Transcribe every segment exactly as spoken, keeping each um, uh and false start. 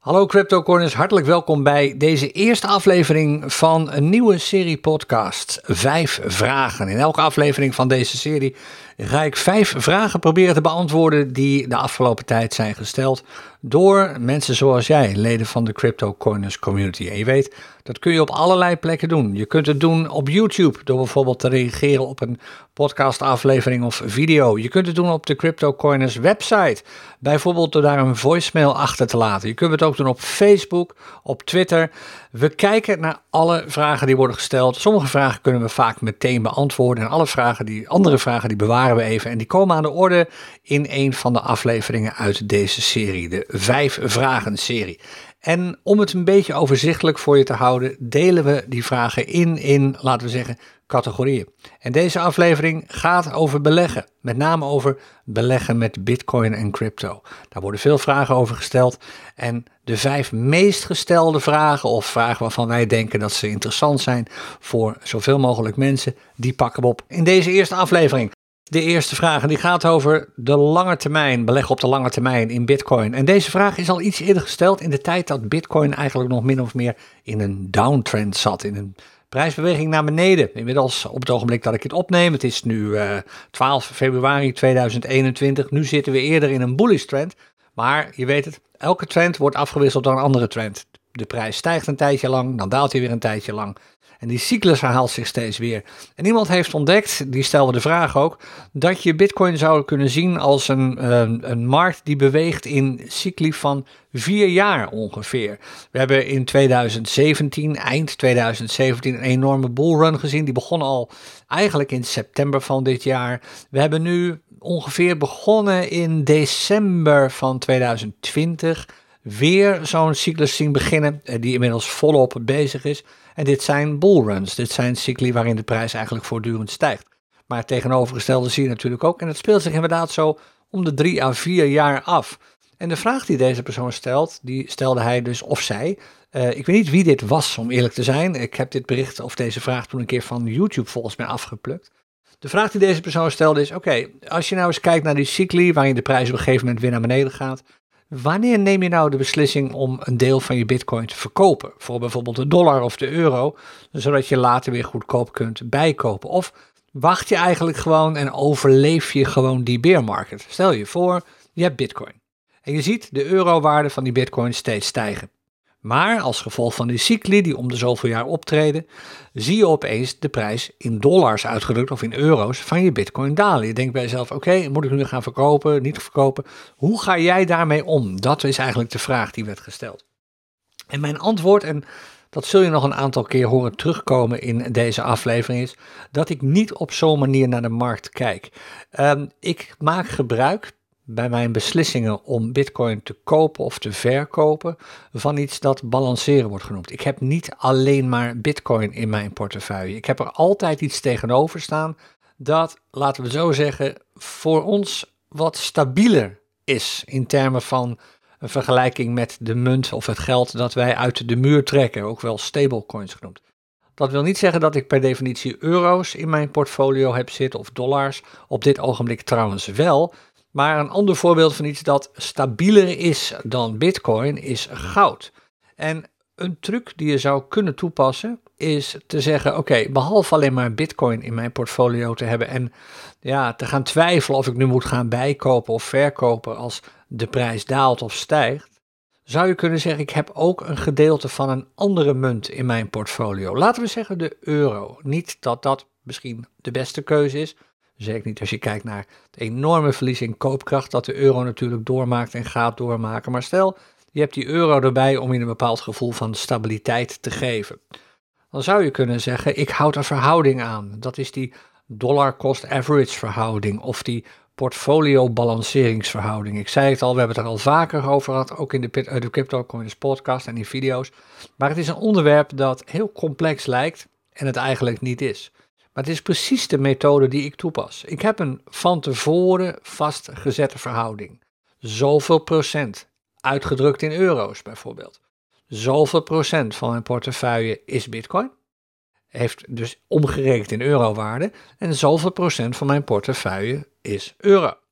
Hallo CryptoCorners, hartelijk welkom bij deze eerste aflevering van een nieuwe serie podcast, Vijf Vragen. In elke aflevering van deze serie ga ik vijf vragen proberen te beantwoorden die de afgelopen tijd zijn gesteld door mensen zoals jij, leden van de CryptoCorners community. En je weet, dat kun je op allerlei plekken doen. Je kunt het doen op YouTube door bijvoorbeeld te reageren op een podcastaflevering of video. Je kunt het doen op de CryptoCorners website, bijvoorbeeld door daar een voicemail achter te laten. Je kunt het ook doen op Facebook, op Twitter. We kijken naar alle vragen die worden gesteld. Sommige vragen kunnen we vaak meteen beantwoorden en alle vragen die, andere vragen die bewaren we even en die komen aan de orde in een van de afleveringen uit deze serie, de Vijf Vragen serie. En om het een beetje overzichtelijk voor je te houden, delen we die vragen in, in, laten we zeggen, categorieën. En deze aflevering gaat over beleggen, met name over beleggen met Bitcoin en crypto. Daar worden veel vragen over gesteld en de vijf meest gestelde vragen of vragen waarvan wij denken dat ze interessant zijn voor zoveel mogelijk mensen, die pakken we op in deze eerste aflevering. De eerste vraag, en die gaat over de lange termijn, beleggen op de lange termijn in Bitcoin. En deze vraag is al iets eerder gesteld in de tijd dat Bitcoin eigenlijk nog min of meer in een downtrend zat, in een prijsbeweging naar beneden. Inmiddels op het ogenblik dat ik het opneem, het is nu uh, twaalf februari tweeduizend eenentwintig, nu zitten we eerder in een bullish trend. Maar je weet het, elke trend wordt afgewisseld door een andere trend. De prijs stijgt een tijdje lang, dan daalt hij weer een tijdje lang. En die cyclus herhaalt zich steeds weer. En iemand heeft ontdekt, die stelde de vraag ook, dat je Bitcoin zou kunnen zien als een, een, een markt die beweegt in cycli van vier jaar ongeveer. We hebben in tweeduizend zeventien, eind tweeduizend zeventien, een enorme bullrun gezien. Die begon al eigenlijk in september van dit jaar. We hebben nu ongeveer begonnen in december van tweeduizend twintig weer zo'n cyclus zien beginnen, die inmiddels volop bezig is. En dit zijn bullruns, dit zijn cycli waarin de prijs eigenlijk voortdurend stijgt. Maar het tegenovergestelde zie je natuurlijk ook en het speelt zich inderdaad zo om de drie à vier jaar af. En de vraag die deze persoon stelt, die stelde hij dus of zij. Uh, ik weet niet wie dit was, om eerlijk te zijn. Ik heb dit bericht of deze vraag toen een keer van YouTube volgens mij afgeplukt. De vraag die deze persoon stelde is, oké, okay, als je nou eens kijkt naar die cycli waarin de prijs op een gegeven moment weer naar beneden gaat, wanneer neem je nou de beslissing om een deel van je bitcoin te verkopen? Voor bijvoorbeeld de dollar of de euro, zodat je later weer goedkoop kunt bijkopen. Of wacht je eigenlijk gewoon en overleef je gewoon die bear market? Stel je voor, je hebt bitcoin. En je ziet de eurowaarde van die bitcoin steeds stijgen. Maar als gevolg van die cycli die om de zoveel jaar optreden, zie je opeens de prijs in dollars uitgedrukt of in euro's van je bitcoin dalen. Je denkt bij jezelf, oké, okay, moet ik nu gaan verkopen, niet verkopen? Hoe ga jij daarmee om? Dat is eigenlijk de vraag die werd gesteld. En mijn antwoord, en dat zul je nog een aantal keer horen terugkomen in deze aflevering, is dat ik niet op zo'n manier naar de markt kijk. Um, ik maak gebruik bij mijn beslissingen om bitcoin te kopen of te verkopen van iets dat balanceren wordt genoemd. Ik heb niet alleen maar bitcoin in mijn portefeuille. Ik heb er altijd iets tegenover staan dat, laten we zo zeggen, voor ons wat stabieler is in termen van een vergelijking met de munt of het geld dat wij uit de muur trekken, ook wel stablecoins genoemd. Dat wil niet zeggen dat ik per definitie euro's in mijn portfolio heb zitten of dollars, op dit ogenblik trouwens wel. Maar een ander voorbeeld van iets dat stabieler is dan bitcoin is goud. En een truc die je zou kunnen toepassen is te zeggen, oké, okay, behalve alleen maar bitcoin in mijn portfolio te hebben en ja, te gaan twijfelen of ik nu moet gaan bijkopen of verkopen als de prijs daalt of stijgt, zou je kunnen zeggen, ik heb ook een gedeelte van een andere munt in mijn portfolio. Laten we zeggen de euro. Niet dat dat misschien de beste keuze is. Zeker niet als je kijkt naar het enorme verlies in koopkracht dat de euro natuurlijk doormaakt en gaat doormaken. Maar stel, je hebt die euro erbij om je een bepaald gevoel van stabiliteit te geven. Dan zou je kunnen zeggen, ik houd een verhouding aan. Dat is die dollar cost average verhouding of die portfolio balanceringsverhouding. Ik zei het al, we hebben het er al vaker over gehad, ook in de, de CryptoCorners podcast en in video's. Maar het is een onderwerp dat heel complex lijkt en het eigenlijk niet is. Maar het is precies de methode die ik toepas. Ik heb een van tevoren vastgezette verhouding. Zoveel procent, uitgedrukt in euro's bijvoorbeeld. Zoveel procent van mijn portefeuille is bitcoin. Heeft dus omgerekend in eurowaarde. En zoveel procent van mijn portefeuille is euro.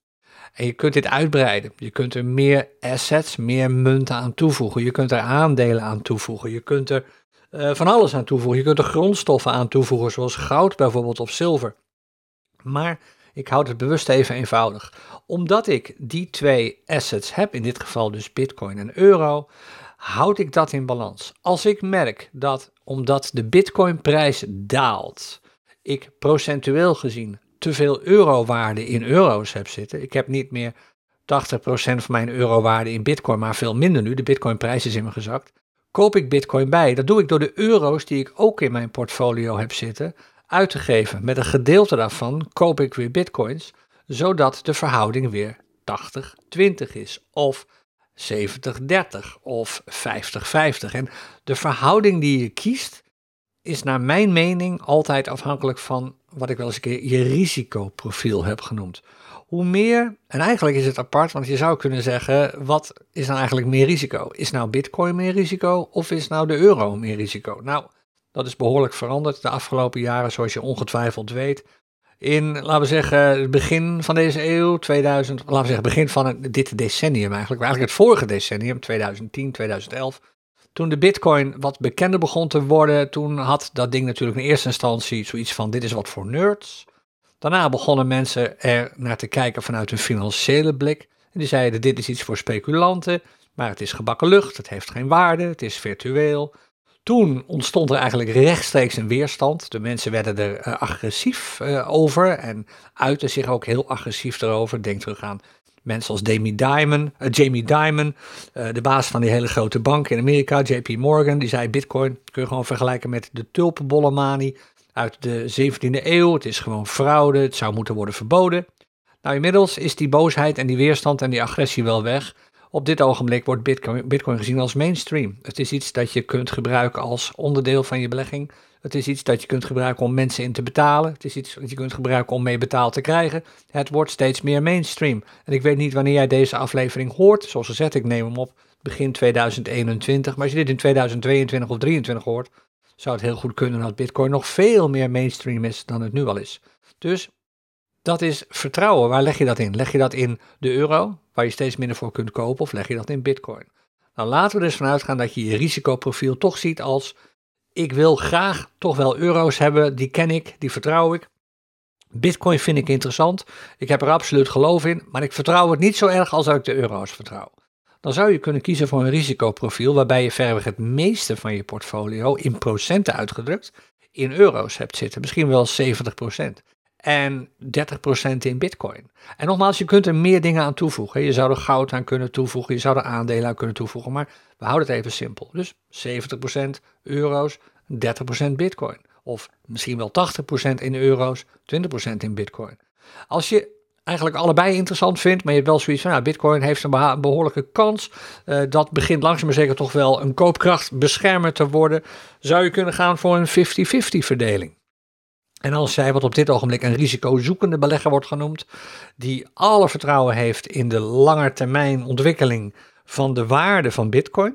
En je kunt dit uitbreiden. Je kunt er meer assets, meer munten aan toevoegen. Je kunt er aandelen aan toevoegen. Je kunt er uh, van alles aan toevoegen. Je kunt er grondstoffen aan toevoegen, zoals goud bijvoorbeeld of zilver. Maar ik houd het bewust even eenvoudig. Omdat ik die twee assets heb, in dit geval dus bitcoin en euro, houd ik dat in balans. Als ik merk dat, omdat de bitcoinprijs daalt, ik procentueel gezien te veel eurowaarde in euro's heb zitten. Ik heb niet meer tachtig procent van mijn eurowaarde in bitcoin, maar veel minder nu. De bitcoinprijs is in me gezakt. Koop ik bitcoin bij. Dat doe ik door de euro's die ik ook in mijn portfolio heb zitten uit te geven. Met een gedeelte daarvan koop ik weer bitcoins, zodat de verhouding weer tachtig twintig is. Of zeventig dertig of vijftig vijftig. En de verhouding die je kiest is naar mijn mening altijd afhankelijk van wat ik wel eens een keer je risicoprofiel heb genoemd. Hoe meer, en eigenlijk is het apart, want je zou kunnen zeggen, wat is nou eigenlijk meer risico? Is nou bitcoin meer risico of is nou de euro meer risico? Nou, dat is behoorlijk veranderd de afgelopen jaren, zoals je ongetwijfeld weet. In, laten we zeggen, het begin van deze eeuw, tweeduizend, laten we zeggen, begin van het, dit decennium eigenlijk, maar eigenlijk het vorige decennium, tweeduizend tien, tweeduizend elf, toen de bitcoin wat bekender begon te worden, toen had dat ding natuurlijk in eerste instantie zoiets van, dit is wat voor nerds. Daarna begonnen mensen er naar te kijken vanuit een financiële blik. En die zeiden, dit is iets voor speculanten, maar het is gebakken lucht, het heeft geen waarde, het is virtueel. Toen ontstond er eigenlijk rechtstreeks een weerstand. De mensen werden er uh, agressief uh, over en uitten zich ook heel agressief erover. Denk terug aan mensen als Jamie Dimon, uh, Jamie Dimon, uh, de baas van die hele grote bank in Amerika, J P Morgan. Die zei, bitcoin kun je gewoon vergelijken met de tulpenbollenmanie uit de zeventiende eeuw. Het is gewoon fraude, het zou moeten worden verboden. Nou, inmiddels is die boosheid en die weerstand en die agressie wel weg. Op dit ogenblik wordt Bitcoin, Bitcoin gezien als mainstream. Het is iets dat je kunt gebruiken als onderdeel van je belegging. Het is iets dat je kunt gebruiken om mensen in te betalen. Het is iets dat je kunt gebruiken om mee betaald te krijgen. Het wordt steeds meer mainstream. En ik weet niet wanneer jij deze aflevering hoort. Zoals gezegd, ik neem hem op begin tweeduizend eenentwintig. Maar als je dit in tweeduizend tweeëntwintig of tweeëntwintig hoort, zou het heel goed kunnen dat Bitcoin nog veel meer mainstream is dan het nu al is. Dus dat is vertrouwen. Waar leg je dat in? Leg je dat in de euro, waar je steeds minder voor kunt kopen, of leg je dat in bitcoin? Nou, laten we dus vanuit gaan dat je je risicoprofiel toch ziet als, ik wil graag toch wel euro's hebben, die ken ik, die vertrouw ik. Bitcoin vind ik interessant, ik heb er absoluut geloof in, maar ik vertrouw het niet zo erg als dat ik de euro's vertrouw. Dan zou je kunnen kiezen voor een risicoprofiel waarbij je verreweg het meeste van je portfolio, in procenten uitgedrukt, in euro's hebt zitten. Misschien wel zeventig procent. En dertig procent in bitcoin. En nogmaals, je kunt er meer dingen aan toevoegen. Je zou er goud aan kunnen toevoegen, je zou er aandelen aan kunnen toevoegen, maar we houden het even simpel. Dus zeventig procent euro's, dertig procent bitcoin. Of misschien wel tachtig procent in euro's, twintig procent in bitcoin. Als je eigenlijk allebei interessant vindt, maar je hebt wel zoiets van, nou, bitcoin heeft een beha- behoorlijke kans, uh, dat begint langzaam maar zeker toch wel een koopkrachtbeschermer te worden, zou je kunnen gaan voor een vijftig vijftig verdeling. En als zij, wat op dit ogenblik een risicozoekende belegger wordt genoemd, die alle vertrouwen heeft in de langetermijn ontwikkeling van de waarde van bitcoin,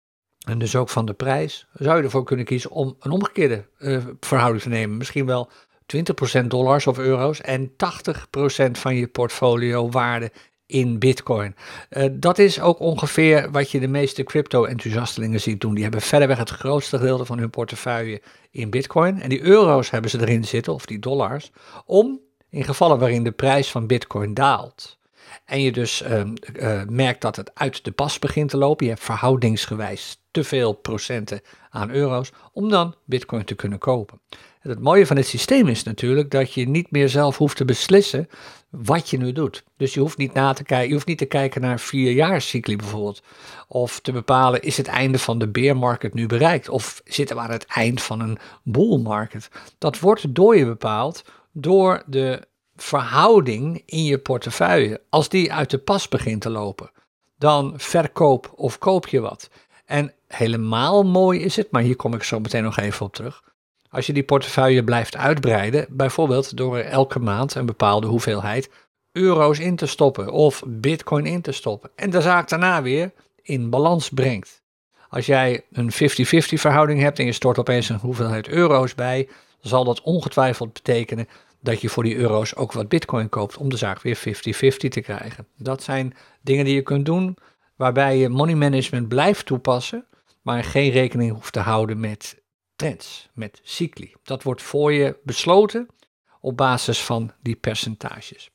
en dus ook van de prijs, zou je ervoor kunnen kiezen om een omgekeerde uh, verhouding te nemen. Misschien wel twintig procent dollars of euro's en tachtig procent van je portfolio waarde in bitcoin. Uh, dat is ook ongeveer wat je de meeste crypto-enthousiastelingen ziet doen. Die hebben verreweg het grootste gedeelte van hun portefeuille in bitcoin. En die euro's hebben ze erin zitten, of die dollars, om in gevallen waarin de prijs van bitcoin daalt en je dus uh, uh, merkt dat het uit de pas begint te lopen, je hebt verhoudingsgewijs te veel procenten aan euro's, om dan bitcoin te kunnen kopen. En het mooie van het systeem is natuurlijk dat je niet meer zelf hoeft te beslissen wat je nu doet. Dus je hoeft niet, na te kijken, je hoeft niet te kijken naar vierjaarscycli bijvoorbeeld, of te bepalen, is het einde van de bear market nu bereikt, of zitten we aan het eind van een bull market. Dat wordt door je bepaald door de verhouding in je portefeuille. Als die uit de pas begint te lopen, dan verkoop of koop je wat. En helemaal mooi is het, maar hier kom ik zo meteen nog even op terug, als je die portefeuille blijft uitbreiden, bijvoorbeeld door er elke maand een bepaalde hoeveelheid euro's in te stoppen of bitcoin in te stoppen en de zaak daarna weer in balans brengt. Als jij een vijftig vijftig verhouding hebt en je stort opeens een hoeveelheid euro's bij, zal dat ongetwijfeld betekenen dat je voor die euro's ook wat bitcoin koopt om de zaak weer vijftig vijftig te krijgen. Dat zijn dingen die je kunt doen waarbij je money management blijft toepassen, maar geen rekening hoeft te houden met trends, met cycli. Dat wordt voor je besloten op basis van die percentages.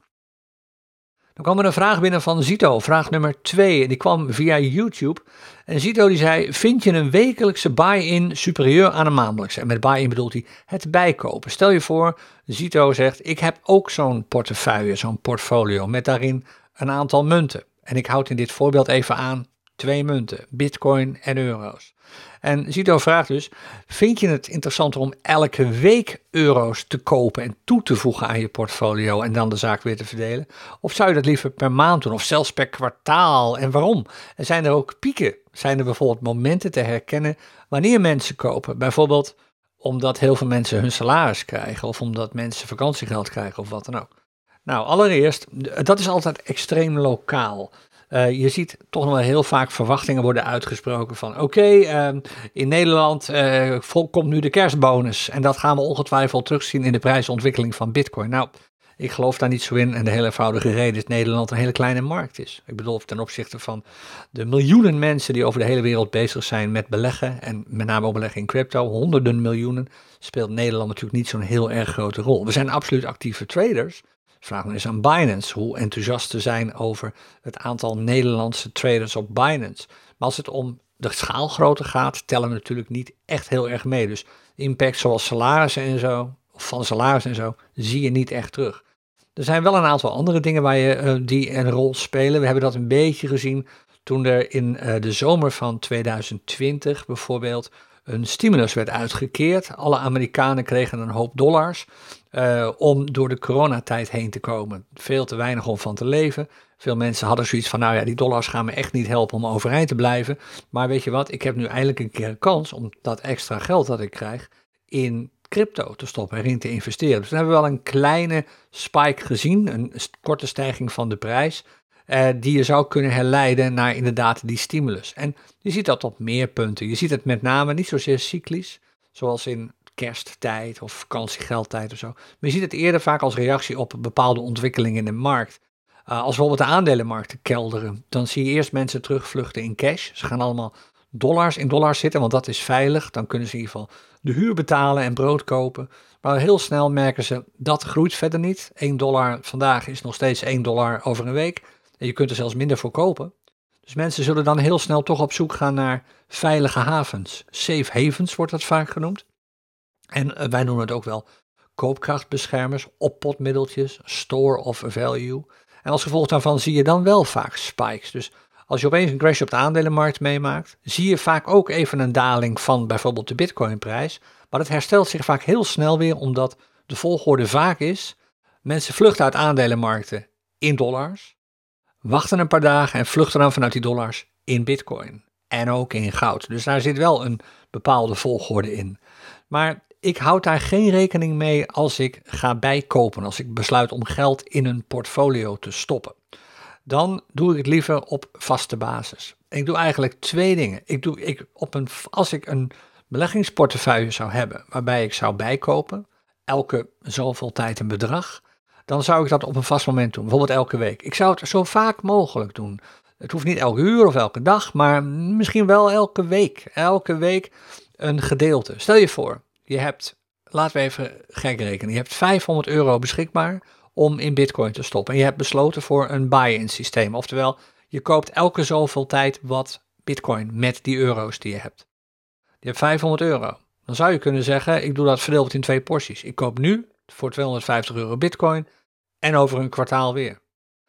Dan kwam er een vraag binnen van Zito, vraag nummer twee. Die kwam via YouTube. En Zito die zei, vind je een wekelijkse buy-in superieur aan een maandelijkse? En met buy-in bedoelt hij het bijkopen. Stel je voor, Zito zegt, ik heb ook zo'n portefeuille, zo'n portfolio met daarin een aantal munten. En ik houd in dit voorbeeld even aan twee munten, bitcoin en euro's. En Zito vraagt dus, vind je het interessanter om elke week euro's te kopen en toe te voegen aan je portfolio en dan de zaak weer te verdelen? Of zou je dat liever per maand doen of zelfs per kwartaal en waarom? En zijn er ook pieken? Zijn er bijvoorbeeld momenten te herkennen wanneer mensen kopen? Bijvoorbeeld omdat heel veel mensen hun salaris krijgen of omdat mensen vakantiegeld krijgen of wat dan ook. Nou, allereerst, dat is altijd extreem lokaal. Uh, je ziet toch nog wel heel vaak verwachtingen worden uitgesproken van oké, okay, uh, in Nederland uh, komt nu de kerstbonus en dat gaan we ongetwijfeld terugzien in de prijsontwikkeling van bitcoin. Nou, ik geloof daar niet zo in en de hele eenvoudige reden is dat Nederland een hele kleine markt is. Ik bedoel ten opzichte van de miljoenen mensen die over de hele wereld bezig zijn met beleggen en met name ook beleggen in crypto, honderden miljoenen, speelt Nederland natuurlijk niet zo'n heel erg grote rol. We zijn absoluut actieve traders. Vraag me eens aan Binance, hoe enthousiast ze zijn over het aantal Nederlandse traders op Binance. Maar als het om de schaalgrootte gaat, tellen we natuurlijk niet echt heel erg mee. Dus impact zoals salarissen en zo, of van salarissen en zo, zie je niet echt terug. Er zijn wel een aantal andere dingen waar je, uh, die een rol spelen. We hebben dat een beetje gezien toen er in uh, de zomer van tweeduizend twintig bijvoorbeeld een stimulus werd uitgekeerd. Alle Amerikanen kregen een hoop dollars uh, om door de coronatijd heen te komen. Veel te weinig om van te leven. Veel mensen hadden zoiets van, nou ja, die dollars gaan me echt niet helpen om overeind te blijven. Maar weet je wat, ik heb nu eindelijk een keer een kans om dat extra geld dat ik krijg in crypto te stoppen, erin te investeren. Dus dan hebben we wel een kleine spike gezien, een korte stijging van de prijs, Uh, die je zou kunnen herleiden naar inderdaad die stimulus. En je ziet dat op meer punten. Je ziet het met name niet zozeer cyclisch, zoals in kersttijd of vakantiegeldtijd of zo. Maar je ziet het eerder vaak als reactie op bepaalde ontwikkelingen in de markt. Uh, als bijvoorbeeld de aandelenmarkten kelderen, dan zie je eerst mensen terugvluchten in cash. Ze gaan allemaal dollars in dollars zitten, want dat is veilig. Dan kunnen ze in ieder geval de huur betalen en brood kopen. Maar heel snel merken ze, dat groeit verder niet. één dollar vandaag is nog steeds één dollar over een week. En je kunt er zelfs minder voor kopen. Dus mensen zullen dan heel snel toch op zoek gaan naar veilige havens. Safe havens wordt dat vaak genoemd. En uh, wij noemen het ook wel koopkrachtbeschermers, oppotmiddeltjes, store of value. En als gevolg daarvan zie je dan wel vaak spikes. Dus als je opeens een crash op de aandelenmarkt meemaakt, zie je vaak ook even een daling van bijvoorbeeld de bitcoinprijs. Maar het herstelt zich vaak heel snel weer, omdat de volgorde vaak is, mensen vluchten uit aandelenmarkten in dollars, wachten een paar dagen en vluchten dan vanuit die dollars in bitcoin en ook in goud. Dus daar zit wel een bepaalde volgorde in. Maar ik houd daar geen rekening mee als ik ga bijkopen, als ik besluit om geld in een portfolio te stoppen. Dan doe ik het liever op vaste basis. Ik doe eigenlijk twee dingen. Ik doe, ik, op een, als ik een beleggingsportefeuille zou hebben waarbij ik zou bijkopen, elke zoveel tijd een bedrag, dan zou ik dat op een vast moment doen, bijvoorbeeld elke week. Ik zou het zo vaak mogelijk doen. Het hoeft niet elke uur of elke dag, maar misschien wel elke week. Elke week een gedeelte. Stel je voor, je hebt, laten we even gek rekenen, je hebt vijfhonderd euro beschikbaar om in bitcoin te stoppen. En je hebt besloten voor een buy-in systeem. Oftewel, je koopt elke zoveel tijd wat bitcoin met die euro's die je hebt. Je hebt vijfhonderd euro. Dan zou je kunnen zeggen, ik doe dat verdeeld in twee porties. Ik koop nu voor tweehonderdvijftig euro bitcoin en over een kwartaal weer.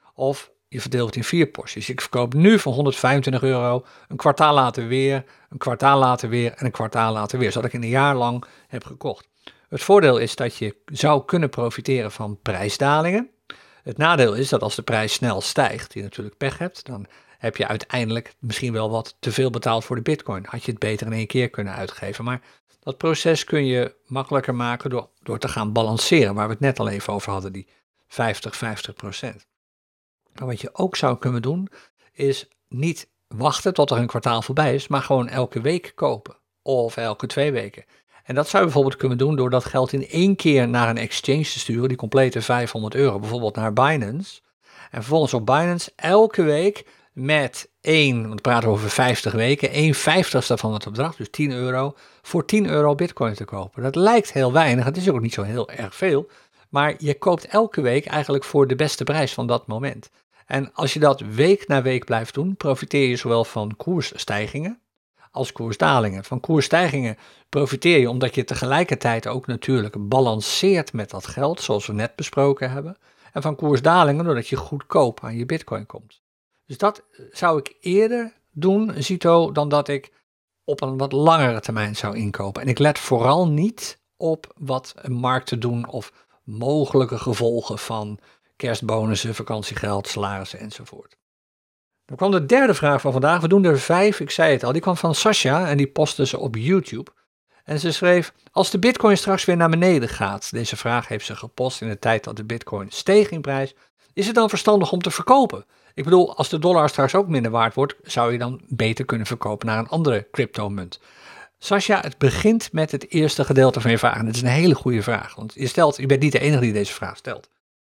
Of je verdeelt het in vier porties. Ik verkoop nu voor honderdvijfentwintig euro, een kwartaal later weer, een kwartaal later weer en een kwartaal later weer. Zodat ik in een jaar lang heb gekocht. Het voordeel is dat je zou kunnen profiteren van prijsdalingen. Het nadeel is dat als de prijs snel stijgt, je natuurlijk pech hebt, dan heb je uiteindelijk misschien wel wat te veel betaald voor de bitcoin. Had je het beter in één keer kunnen uitgeven. Maar dat proces kun je makkelijker maken door, door te gaan balanceren, waar we het net al even over hadden, die vijftig vijftig procent. Maar wat je ook zou kunnen doen, is niet wachten tot er een kwartaal voorbij is, maar gewoon elke week kopen. Of elke twee weken. En dat zou je bijvoorbeeld kunnen doen door dat geld in één keer naar een exchange te sturen, die complete vijfhonderd euro, bijvoorbeeld naar Binance. En vervolgens op Binance elke week met één, want we praten over vijftig weken, één vijftigste van het bedrag, dus tien euro, voor tien euro bitcoin te kopen. Dat lijkt heel weinig, het is ook niet zo heel erg veel, maar je koopt elke week eigenlijk voor de beste prijs van dat moment. En als je dat week na week blijft doen, profiteer je zowel van koersstijgingen als koersdalingen. Van koersstijgingen profiteer je omdat je tegelijkertijd ook natuurlijk balanceert met dat geld, zoals we net besproken hebben. En van koersdalingen doordat je goedkoop aan je bitcoin komt. Dus dat zou ik eerder doen, Zito, dan dat ik op een wat langere termijn zou inkopen. En ik let vooral niet op wat markten doen of mogelijke gevolgen van kerstbonussen, vakantiegeld, salarissen enzovoort. Dan kwam de derde vraag van vandaag. We doen er vijf, ik zei het al. Die kwam van Sascha en die postte ze op YouTube. En ze schreef, als de bitcoin straks weer naar beneden gaat, deze vraag heeft ze gepost in de tijd dat de bitcoin steeg in prijs, is het dan verstandig om te verkopen? Ik bedoel, als de dollar straks ook minder waard wordt, zou je dan beter kunnen verkopen naar een andere cryptomunt. Sascha, het begint met het eerste gedeelte van je vraag. En dat is een hele goede vraag, want je stelt, je bent niet de enige die deze vraag stelt.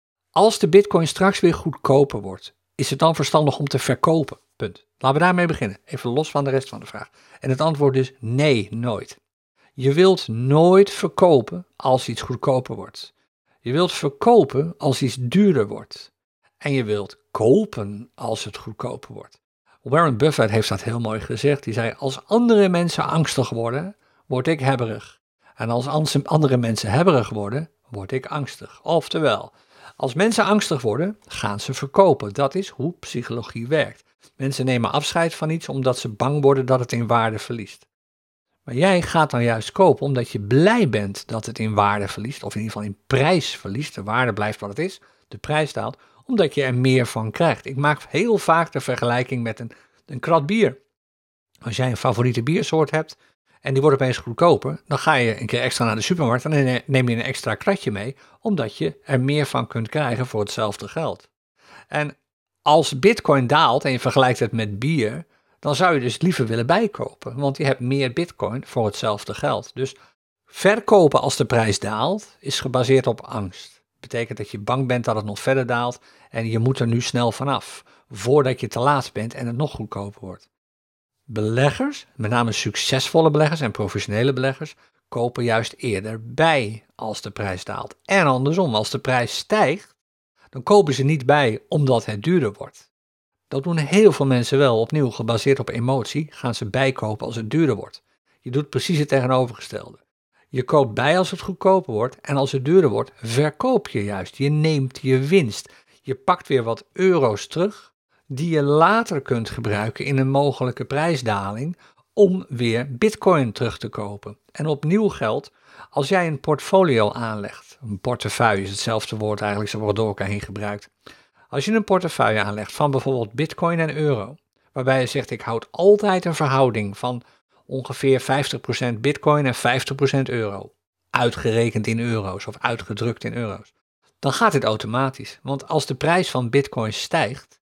Als de bitcoin straks weer goedkoper wordt, is het dan verstandig om te verkopen? Punt. Laten we daarmee beginnen, even los van de rest van de vraag. En het antwoord is nee, nooit. Je wilt nooit verkopen als iets goedkoper wordt. Je wilt verkopen als iets duurder wordt. En je wilt kopen als het goedkoper wordt. Warren Buffett heeft dat heel mooi gezegd. Die zei, als andere mensen angstig worden, word ik hebberig. En als andere mensen hebberig worden, word ik angstig. Oftewel, als mensen angstig worden, gaan ze verkopen. Dat is hoe psychologie werkt. Mensen nemen afscheid van iets omdat ze bang worden dat het in waarde verliest. Maar jij gaat dan juist kopen omdat je blij bent dat het in waarde verliest, of in ieder geval in prijs verliest. De waarde blijft wat het is, de prijs daalt, omdat je er meer van krijgt. Ik maak heel vaak de vergelijking met een, een krat bier. Als jij een favoriete biersoort hebt en die wordt opeens goedkoper, dan ga je een keer extra naar de supermarkt en dan neem je een extra kratje mee, omdat je er meer van kunt krijgen voor hetzelfde geld. En als bitcoin daalt en je vergelijkt het met bier, dan zou je dus liever willen bijkopen, want je hebt meer bitcoin voor hetzelfde geld. Dus verkopen als de prijs daalt is gebaseerd op angst. Dat betekent dat je bang bent dat het nog verder daalt en je moet er nu snel vanaf, voordat je te laat bent en het nog goedkoper wordt. Beleggers, met name succesvolle beleggers en professionele beleggers, kopen juist eerder bij als de prijs daalt. En andersom, als de prijs stijgt, dan kopen ze niet bij omdat het duurder wordt. Dat doen heel veel mensen wel, opnieuw gebaseerd op emotie, gaan ze bijkopen als het duurder wordt. Je doet precies het tegenovergestelde. Je koopt bij als het goedkoper wordt en als het duurder wordt, verkoop je juist. Je neemt je winst. Je pakt weer wat euro's terug die je later kunt gebruiken in een mogelijke prijsdaling om weer bitcoin terug te kopen. En opnieuw geldt, als jij een portfolio aanlegt, een portefeuille is hetzelfde woord eigenlijk, ze worden door elkaar heen gebruikt. Als je een portefeuille aanlegt van bijvoorbeeld bitcoin en euro, waarbij je zegt ik houd altijd een verhouding van ongeveer vijftig procent bitcoin en vijftig procent euro, uitgerekend in euro's of uitgedrukt in euro's, dan gaat dit automatisch. Want als de prijs van bitcoin stijgt,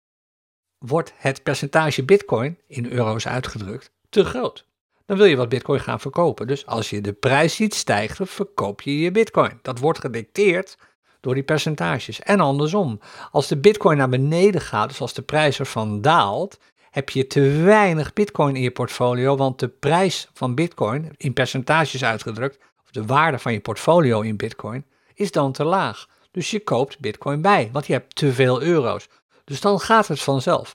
wordt het percentage bitcoin, in euro's uitgedrukt, te groot. Dan wil je wat bitcoin gaan verkopen. Dus als je de prijs ziet stijgen, verkoop je je bitcoin. Dat wordt gedicteerd door die percentages. En andersom, als de bitcoin naar beneden gaat, dus als de prijs ervan daalt, heb je te weinig bitcoin in je portfolio, want de prijs van bitcoin, in percentages uitgedrukt, of de waarde van je portfolio in bitcoin, is dan te laag. Dus je koopt bitcoin bij, want je hebt te veel euro's. Dus dan gaat het vanzelf.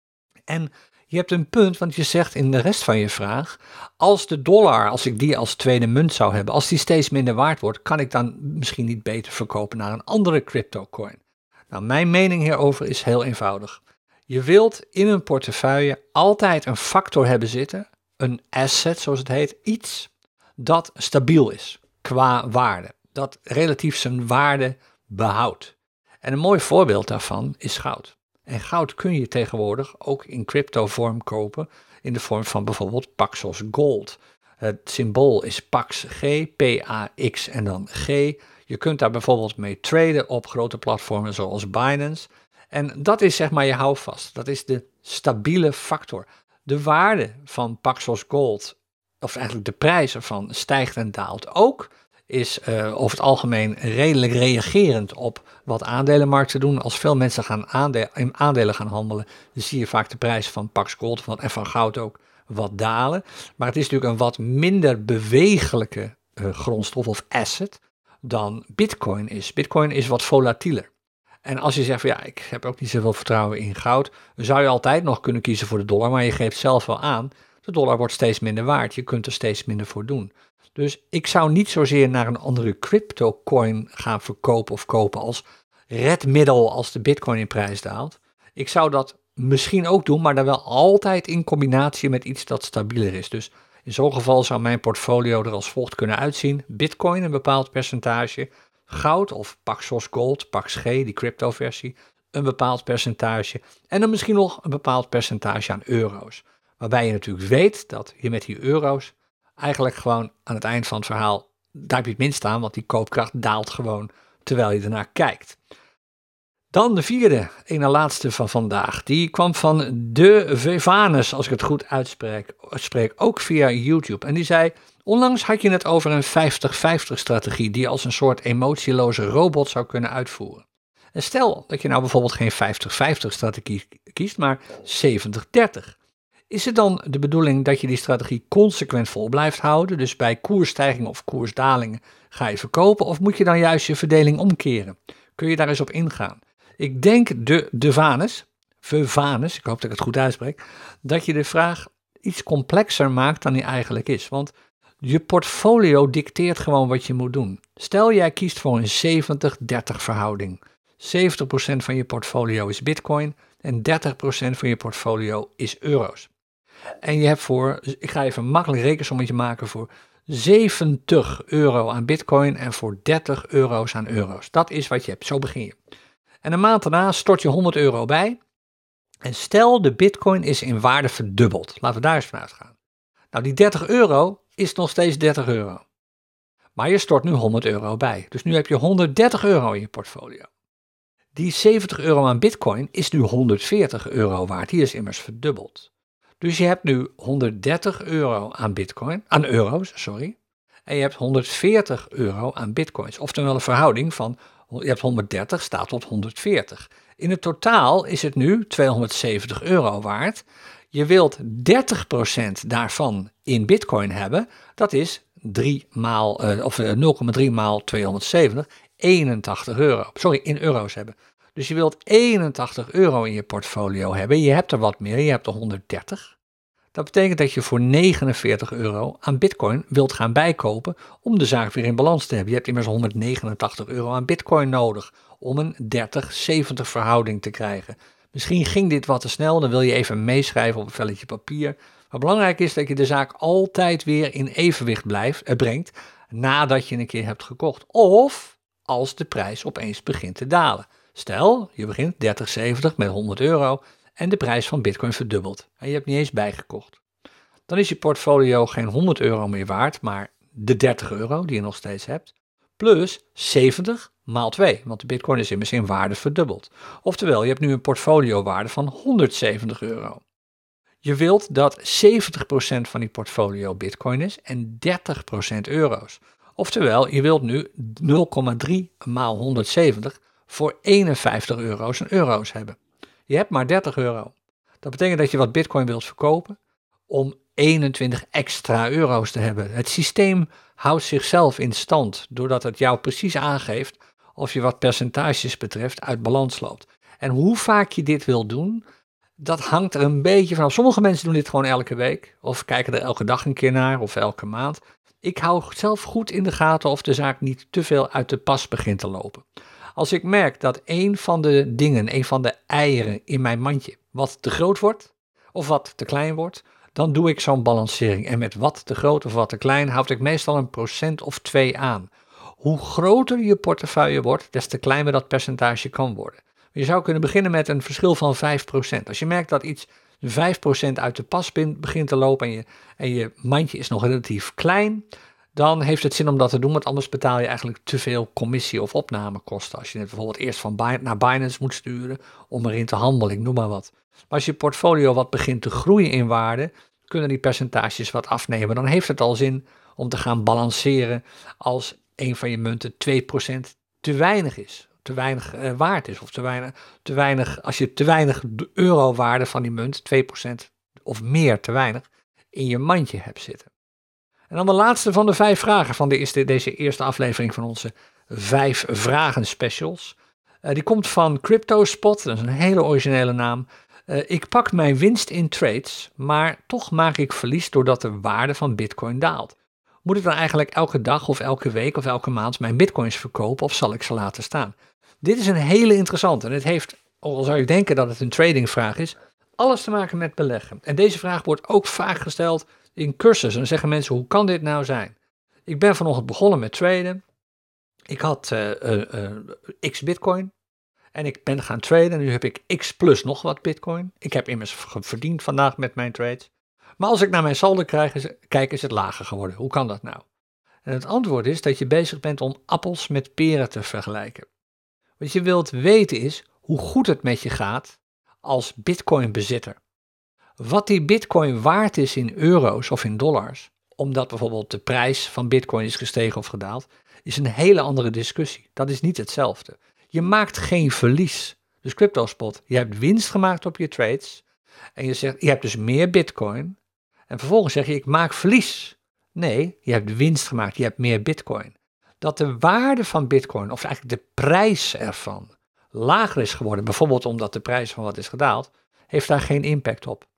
En je hebt een punt, want je zegt in de rest van je vraag, als de dollar, als ik die als tweede munt zou hebben, als die steeds minder waard wordt, kan ik dan misschien niet beter verkopen naar een andere cryptocoin? Nou, mijn mening hierover is heel eenvoudig. Je wilt in een portefeuille altijd een factor hebben zitten, een asset zoals het heet, iets dat stabiel is qua waarde, dat relatief zijn waarde behoudt. En een mooi voorbeeld daarvan is goud. En goud kun je tegenwoordig ook in crypto-vorm kopen, in de vorm van bijvoorbeeld Paxos Gold. Het symbool is P A X G, P A X en dan G. Je kunt daar bijvoorbeeld mee traden op grote platformen zoals Binance. En dat is zeg maar je houvast, dat is de stabiele factor. De waarde van Paxos Gold of eigenlijk de prijs ervan, stijgt en daalt ook. Is uh, over het algemeen redelijk reagerend op wat aandelenmarkten doen. Als veel mensen gaan aandelen, in aandelen gaan handelen, dan zie je vaak de prijs van Pax Gold van, en van goud ook wat dalen. Maar het is natuurlijk een wat minder bewegelijke uh, grondstof of asset dan Bitcoin is. Bitcoin is wat volatieler. En als je zegt van ja, ik heb ook niet zoveel vertrouwen in goud, dan zou je altijd nog kunnen kiezen voor de dollar, maar je geeft zelf wel aan, de dollar wordt steeds minder waard, je kunt er steeds minder voor doen. Dus ik zou niet zozeer naar een andere cryptocoin gaan verkopen of kopen als redmiddel als de Bitcoin in prijs daalt. Ik zou dat misschien ook doen, maar dan wel altijd in combinatie met iets dat stabieler is. Dus in zo'n geval zou mijn portfolio er als volgt kunnen uitzien. Bitcoin een bepaald percentage, goud of Paxos Gold, Pax G, die crypto-versie, een bepaald percentage en dan misschien nog een bepaald percentage aan euro's. Waarbij je natuurlijk weet dat je met die euro's eigenlijk gewoon aan het eind van het verhaal, daar heb je het minst aan, want die koopkracht daalt gewoon terwijl je ernaar kijkt. Dan de vierde, een na laatste van vandaag. Die kwam van De Vevanus, als ik het goed uitspreek, uitspreek, ook via YouTube. En die zei, onlangs had je het over een vijftig vijftig strategie die als een soort emotieloze robot zou kunnen uitvoeren. En stel dat je nou bijvoorbeeld geen vijftig vijftig strategie kiest, maar zeventig dertig. Is het dan de bedoeling dat je die strategie consequent vol blijft houden, dus bij koersstijgingen of koersdalingen ga je verkopen, of moet je dan juist je verdeling omkeren? Kun je daar eens op ingaan? Ik denk de Vevanus, Vevanus, ik hoop dat ik het goed uitspreek, dat je de vraag iets complexer maakt dan die eigenlijk is, want je portfolio dicteert gewoon wat je moet doen. Stel jij kiest voor een zeventig dertig verhouding. zeventig procent van je portfolio is Bitcoin en dertig procent van je portfolio is euro's. En je hebt voor, ik ga even een makkelijk rekensommetje maken, voor zeventig euro aan Bitcoin en voor dertig euro's aan euro's. Dat is wat je hebt, zo begin je. En een maand daarna stort je honderd euro bij. En stel de Bitcoin is in waarde verdubbeld. Laten we daar eens van uitgaan. Nou, die dertig euro is nog steeds dertig euro. Maar je stort nu honderd euro bij. Dus nu heb je honderddertig euro in je portfolio. Die zeventig euro aan Bitcoin is nu honderdveertig euro waard. Die is immers verdubbeld. Dus je hebt nu honderddertig euro aan Bitcoin, aan euro's, sorry. En je hebt honderdveertig euro aan Bitcoins. Oftewel een verhouding van, je hebt honderddertig staat tot honderdveertig. In het totaal is het nu tweehonderdzeventig euro waard. Je wilt dertig procent daarvan in Bitcoin hebben. Dat is drie maal, uh, of nul komma drie maal tweehonderdzeventig, eenentachtig euro. Sorry, in euro's hebben. Dus je wilt eenentachtig euro in je portfolio hebben. Je hebt er wat meer, je hebt er honderddertig. Dat betekent dat je voor negenenveertig euro aan Bitcoin wilt gaan bijkopen om de zaak weer in balans te hebben. Je hebt immers honderdnegenentachtig euro aan Bitcoin nodig om een dertig zeventig verhouding te krijgen. Misschien ging dit wat te snel, dan wil je even meeschrijven op een velletje papier. Maar belangrijk is dat je de zaak altijd weer in evenwicht blijft, eh, brengt nadat je een keer hebt gekocht. Of als de prijs opeens begint te dalen. Stel, je begint dertig zeventig met honderd euro en de prijs van Bitcoin verdubbelt. En je hebt niet eens bijgekocht. Dan is je portfolio geen honderd euro meer waard, maar de dertig euro die je nog steeds hebt, plus zeventig maal twee, want de Bitcoin is immers in waarde verdubbeld. Oftewel, je hebt nu een portfoliowaarde van honderdzeventig euro. Je wilt dat zeventig procent van die portfolio Bitcoin is en dertig procent euro's. Oftewel, je wilt nu nul komma drie maal honderdzeventig voor eenenvijftig euro's en euro's hebben. Je hebt maar dertig euro. Dat betekent dat je wat Bitcoin wilt verkopen om eenentwintig extra euro's te hebben. Het systeem houdt zichzelf in stand doordat het jou precies aangeeft of je wat percentages betreft uit balans loopt. En hoe vaak je dit wil doen, dat hangt er een beetje vanaf. Sommige mensen doen dit gewoon elke week of kijken er elke dag een keer naar of elke maand. Ik hou zelf goed in de gaten of de zaak niet te veel uit de pas begint te lopen. Als ik merk dat een van de dingen, een van de eieren in mijn mandje wat te groot wordt of wat te klein wordt, dan doe ik zo'n balancering. En met wat te groot of wat te klein houd ik meestal een procent of twee aan. Hoe groter je portefeuille wordt, des te kleiner dat percentage kan worden. Je zou kunnen beginnen met een verschil van vijf procent. Als je merkt dat iets vijf procent uit de pas begint te lopen en je, en je mandje is nog relatief klein, dan heeft het zin om dat te doen, want anders betaal je eigenlijk te veel commissie of opnamekosten. Als je het bijvoorbeeld eerst van Bin- naar Binance moet sturen om erin te handelen, ik noem maar wat. Maar als je portfolio wat begint te groeien in waarde, kunnen die percentages wat afnemen. Dan heeft het al zin om te gaan balanceren als een van je munten twee procent te weinig is. Te weinig uh, waard is. Of te weinig, te weinig, als je te weinig eurowaarde van die munt, twee procent of meer te weinig, in je mandje hebt zitten. En dan de laatste van de vijf vragen van de eerste, deze eerste aflevering van onze vijf vragen specials. Uh, die komt van CryptoSpot, dat is een hele originele naam. Uh, ik pak mijn winst in trades, maar toch maak ik verlies doordat de waarde van Bitcoin daalt. Moet ik dan eigenlijk elke dag of elke week of elke maand mijn bitcoins verkopen of zal ik ze laten staan? Dit is een hele interessante en het heeft, al zou je denken dat het een tradingvraag is, alles te maken met beleggen. En deze vraag wordt ook vaak gesteld in cursussen. Dan zeggen mensen, hoe kan dit nou zijn? Ik ben vanochtend begonnen met traden. Ik had uh, uh, uh, x bitcoin en ik ben gaan traden en nu heb ik x plus nog wat bitcoin. Ik heb immers verdiend vandaag met mijn trades. Maar als ik naar mijn saldo krijg, is, kijk, is het lager geworden. Hoe kan dat nou? En het antwoord is dat je bezig bent om appels met peren te vergelijken. Wat je wilt weten is hoe goed het met je gaat als bitcoinbezitter. Wat die bitcoin waard is in euro's of in dollars, omdat bijvoorbeeld de prijs van bitcoin is gestegen of gedaald, is een hele andere discussie. Dat is niet hetzelfde. Je maakt geen verlies. Dus CryptoSpot, je hebt winst gemaakt op je trades en je zegt, je hebt dus meer bitcoin en vervolgens zeg je, ik maak verlies. Nee, je hebt winst gemaakt, je hebt meer bitcoin. Dat de waarde van bitcoin, of eigenlijk de prijs ervan, lager is geworden, bijvoorbeeld omdat de prijs van wat is gedaald, heeft daar geen impact op.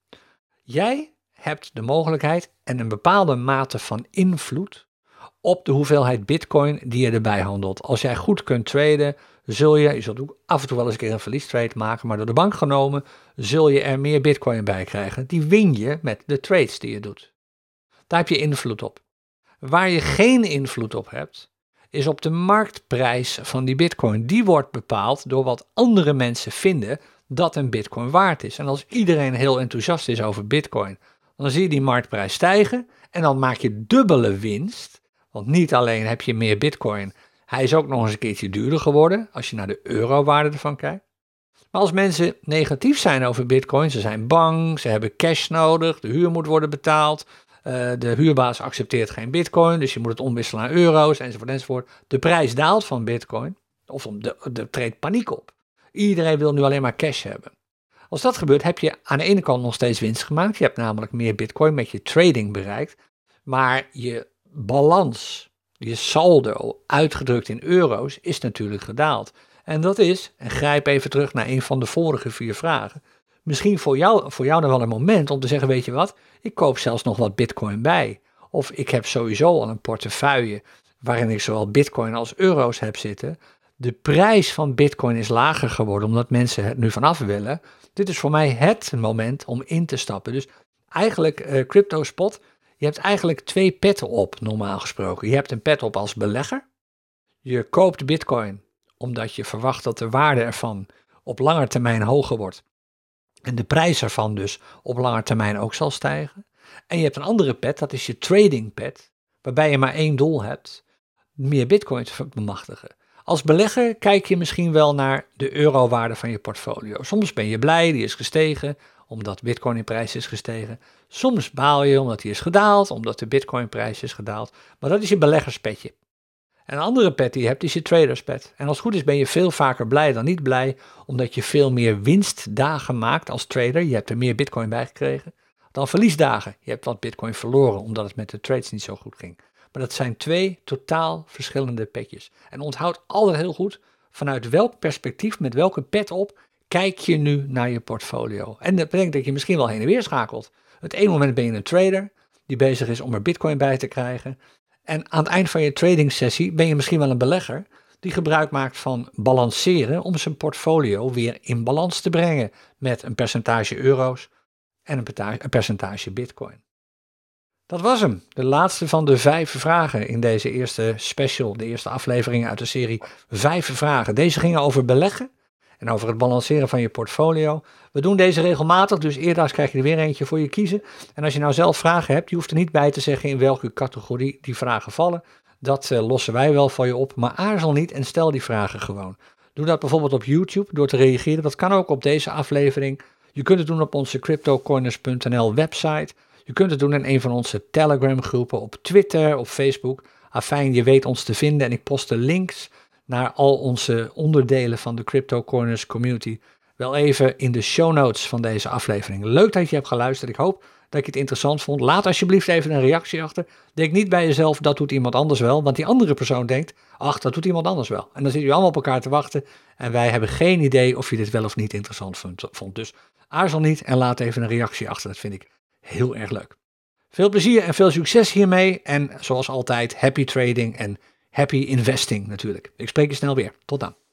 Jij hebt de mogelijkheid en een bepaalde mate van invloed op de hoeveelheid bitcoin die je erbij handelt. Als jij goed kunt traden, zul je, je zult ook af en toe wel eens een keer een verliestrade maken, maar door de bank genomen, zul je er meer bitcoin bij krijgen. Die win je met de trades die je doet. Daar heb je invloed op. Waar je geen invloed op hebt, is op de marktprijs van die bitcoin. Die wordt bepaald door wat andere mensen vinden dat een bitcoin waard is. En als iedereen heel enthousiast is over bitcoin, dan zie je die marktprijs stijgen en dan maak je dubbele winst. Want niet alleen heb je meer bitcoin, hij is ook nog eens een keertje duurder geworden als je naar de eurowaarde ervan kijkt. Maar als mensen negatief zijn over bitcoin, ze zijn bang, ze hebben cash nodig, de huur moet worden betaald, uh, de huurbaas accepteert geen bitcoin, dus je moet het omwisselen naar euro's enzovoort enzovoort. De prijs daalt van bitcoin, of de, de treedt paniek op. Iedereen wil nu alleen maar cash hebben. Als dat gebeurt, heb je aan de ene kant nog steeds winst gemaakt. Je hebt namelijk meer bitcoin met je trading bereikt. Maar je balans, je saldo, uitgedrukt in euro's, is natuurlijk gedaald. En dat is, en grijp even terug naar een van de vorige vier vragen, misschien voor jou, voor jou nog wel een moment om te zeggen, weet je wat, ik koop zelfs nog wat bitcoin bij. Of ik heb sowieso al een portefeuille waarin ik zowel bitcoin als euro's heb zitten. De prijs van bitcoin is lager geworden omdat mensen het nu vanaf willen. Dit is voor mij het moment om in te stappen. Dus eigenlijk, uh, CryptoSpot, je hebt eigenlijk twee petten op, normaal gesproken. Je hebt een pet op als belegger. Je koopt bitcoin omdat je verwacht dat de waarde ervan op lange termijn hoger wordt. En de prijs ervan dus op lange termijn ook zal stijgen. En je hebt een andere pet, dat is je trading pet, waarbij je maar één doel hebt, meer bitcoin te bemachtigen. Als belegger kijk je misschien wel naar de eurowaarde van je portfolio. Soms ben je blij, die is gestegen, omdat bitcoin in prijs is gestegen. Soms baal je omdat die is gedaald, omdat de bitcoinprijs is gedaald. Maar dat is je beleggerspetje. En een andere pet die je hebt is je traderspet. En als het goed is ben je veel vaker blij dan niet blij, omdat je veel meer winstdagen maakt als trader. Je hebt er meer bitcoin bij gekregen dan verliesdagen. Je hebt wat bitcoin verloren, omdat het met de trades niet zo goed ging. Maar dat zijn twee totaal verschillende petjes. En onthoud altijd heel goed, vanuit welk perspectief, met welke pet op, kijk je nu naar je portfolio. En dat betekent dat je misschien wel heen en weer schakelt. Het ene moment ben je een trader die bezig is om er bitcoin bij te krijgen. En aan het eind van je trading sessie ben je misschien wel een belegger die gebruik maakt van balanceren om zijn portfolio weer in balans te brengen met een percentage euro's en een, peta- een percentage bitcoin. Dat was hem, de laatste van de vijf vragen in deze eerste special, de eerste aflevering uit de serie vijf vragen. Deze gingen over beleggen en over het balanceren van je portfolio. We doen deze regelmatig, dus eerder krijg je er weer eentje voor je kiezen. En als je nou zelf vragen hebt, je hoeft er niet bij te zeggen in welke categorie die vragen vallen. Dat uh, lossen wij wel voor je op, maar aarzel niet en stel die vragen gewoon. Doe dat bijvoorbeeld op YouTube door te reageren. Dat kan ook op deze aflevering. Je kunt het doen op onze cryptocorners punt n l website. Je Je kunt het doen in een van onze Telegram groepen, op Twitter, op Facebook. Afijn, je weet ons te vinden en ik post de links naar al onze onderdelen van de Crypto Corners community wel even in de show notes van deze aflevering. Leuk dat je hebt geluisterd. Ik hoop dat je het interessant vond. Laat alsjeblieft even een reactie achter. Denk niet bij jezelf, dat doet iemand anders wel. Want die andere persoon denkt, ach, dat doet iemand anders wel. En dan zitten jullie allemaal op elkaar te wachten. En wij hebben geen idee of je dit wel of niet interessant vond. Dus aarzel niet en laat even een reactie achter. Dat vind ik heel erg leuk. Veel plezier en veel succes hiermee. En zoals altijd, happy trading en happy investing natuurlijk. Ik spreek je snel weer. Tot dan.